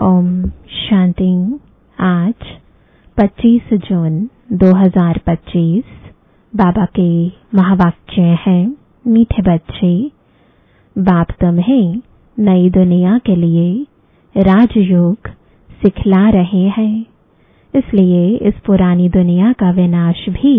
ओम शांति। आज 25 जून 2025 बाबा के महावाक्य हैं। मीठे बच्चे, बाप तुम्हें नई दुनिया के लिए राजयोग सिखला रहे हैं, इसलिए इस पुरानी दुनिया का विनाश भी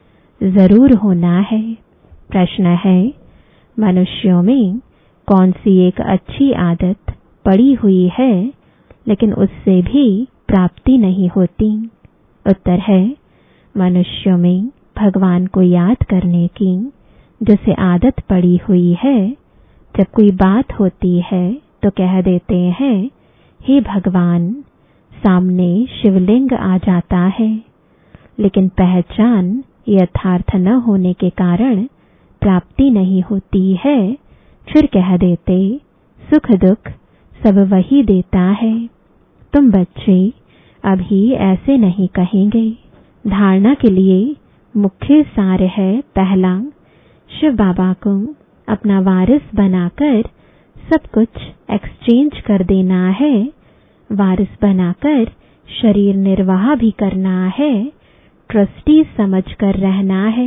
जरूर होना है। प्रश्न है, मनुष्यों में कौन सी एक अच्छी आदत पड़ी हुई है लेकिन उससे भी प्राप्ति नहीं होती? उत्तर है, मनुष्यों में भगवान को याद करने की जैसे आदत पड़ी हुई है। जब कोई बात होती है तो कह देते हैं, हे भगवान। सामने शिवलिंग आ जाता है, लेकिन पहचान यथार्थ न होने के कारण प्राप्ति नहीं होती है। फिर कह देते, सुख दुख सब वही देता है। तुम बच्चे अभी ऐसे नहीं कहेंगे। धारणा के लिए मुख्य सार है, पहला, शिव बाबा को अपना वारिस बनाकर सब कुछ एक्सचेंज कर देना है। वारिस बनाकर शरीर निर्वाह भी करना है, ट्रस्टी समझकर रहना है।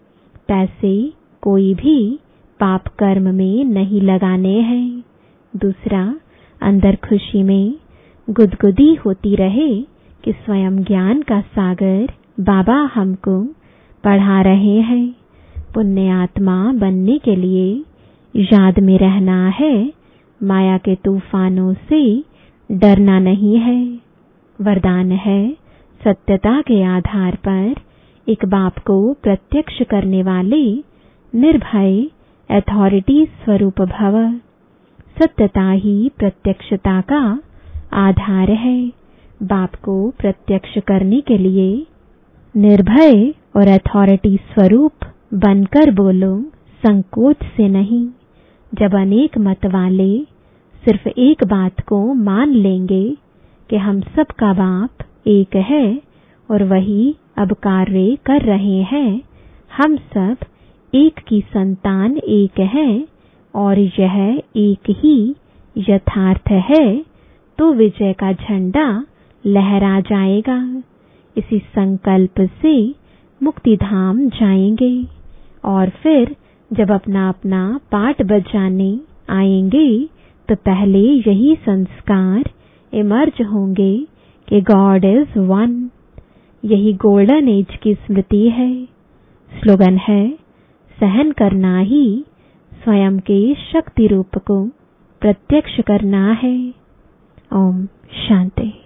पैसे कोई भी पाप कर्म में नहीं लगाने हैं। दूसरा, अंदर खुशी में गुदगुदी होती रहे कि स्वयं ज्ञान का सागर बाबा हमको पढ़ा रहे हैं। पुण्य आत्मा बनने के लिए याद में रहना है, माया के तूफानों से डरना नहीं है। वरदान है, सत्यता के आधार पर एक बाप को प्रत्यक्ष करने वाले निर्भय अथॉरिटी स्वरूप भव। सत्यता ही प्रत्यक्षता का आधार है। बाप को प्रत्यक्ष करने के लिए निर्भय और अथॉरिटी स्वरूप बनकर बोलो, संकोच से नहीं। जब अनेक मत वाले सिर्फ एक बात को मान लेंगे कि हम सब का बाप एक है और वही अब कार्य कर रहे हैं, हम सब एक की संतान एक है और यह एक ही यथार्थ है, तो विजय का झंडा लहरा जाएगा। इसी संकल्प से मुक्तिधाम जाएंगे और फिर जब अपना अपना पाठ बजाने आएंगे तो पहले यही संस्कार इमर्ज होंगे कि गॉड इज वन। यही गोल्डन एज की स्मृति है। स्लोगन है, सहन करना ही स्वयं के शक्ति रूप को प्रत्यक्ष करना है। ओम शांति।